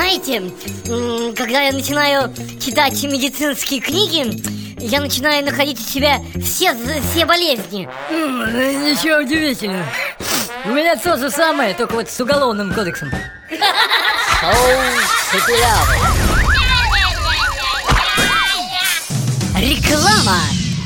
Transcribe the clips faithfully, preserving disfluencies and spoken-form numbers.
знаете, когда я начинаю читать медицинские книги, я начинаю находить у себя все, все болезни. Ничего удивительного. У меня то же самое, только вот с уголовным кодексом. Реклама.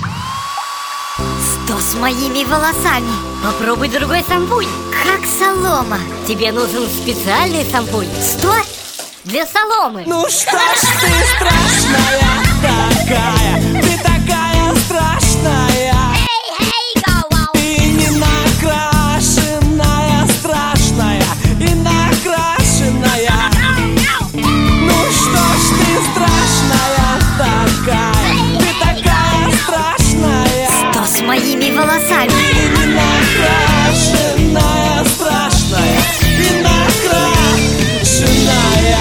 Что с моими волосами? Попробуй другой шампунь. Как солома. Тебе нужен специальный шампунь. Что? Для соломы. Ну что ж ты страшная такая, ты такая страшная. Ты не накрашенная, страшная и накрашенная. Ну что ж ты страшная такая, ты такая страшная. Что с моими волосами? Ты не накрашенная, страшная и накрашенная.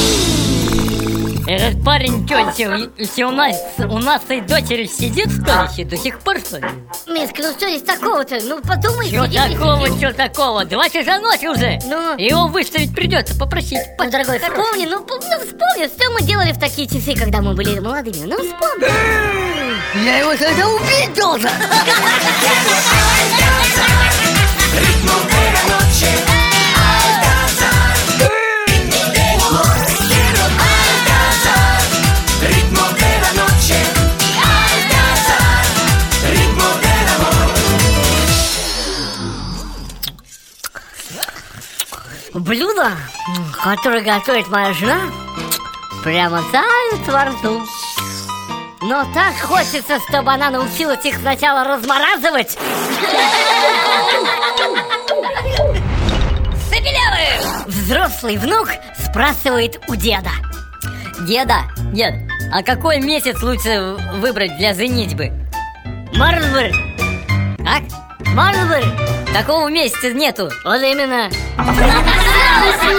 Этот парень, тетя, если у нас, у нас и дочери сидит в туалете до сих пор, что ли? Мишка, ну что здесь такого-то? Ну подумай. Чё такого, чё такого? Два часа ночи уже. Ну? Его выставить придется, попросить. Ну, дорогой, вспомни, ну, ну вспомни, что мы делали в такие часы, когда мы были молодыми. Ну вспомни. Я его тогда убить должен. Блюдо, которое готовит моя жена, прямо тают во рту. Но так хочется, чтобы она научилась их сначала размораживать. Забелявы! Взрослый внук спрашивает у деда. Деда, дед, а какой месяц лучше выбрать для женитьбы? Марлбер. Как? Марлбер. Такого месяца нету. Вот именно.